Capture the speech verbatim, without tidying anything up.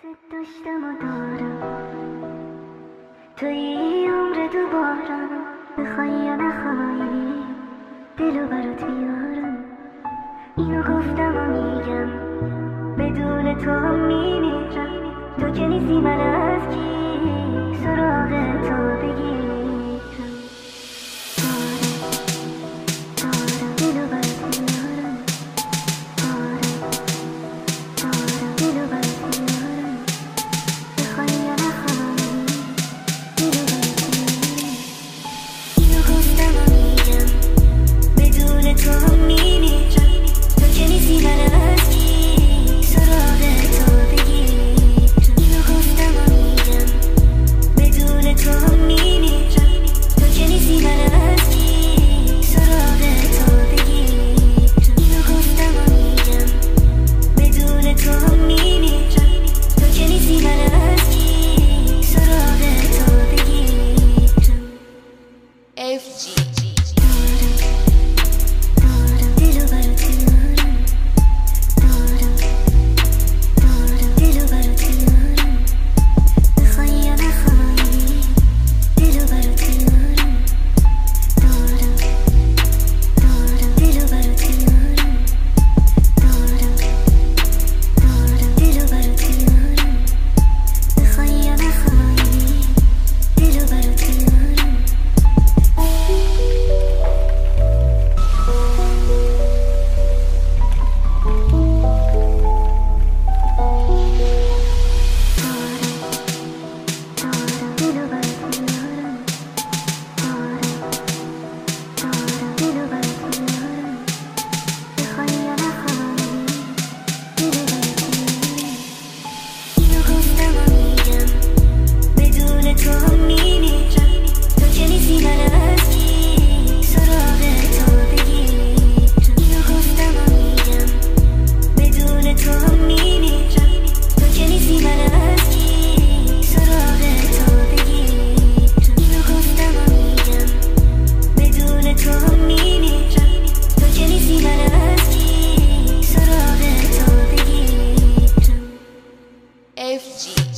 دوست داشتم و دارم توی عمر دوبارم، بخوای یا نخوای دلو برات بیارم. اینو گفتم و میگم بدون تو هم میمیرم. تو که نیستی من از کی سراغ تو بگیرم. دارم دارم دلو برات بیارم. دارم دارم دلو برات بیارم. بخوای یا نخوای دلو برات بیارم. اینو گفتم و میگم بدون تو هم میمیرم. تو که نیستی من از کی سراغ تو بگیرم. اینو گفتم و میگم بدون تو هم میمیرم. تو که نیستی من از کی سراغ تو بگیرم. اینو گفتم و میگم بدون تو هم میمیرم. تو که نیستی من از کی سراغ تو بگیرم. اف جی F G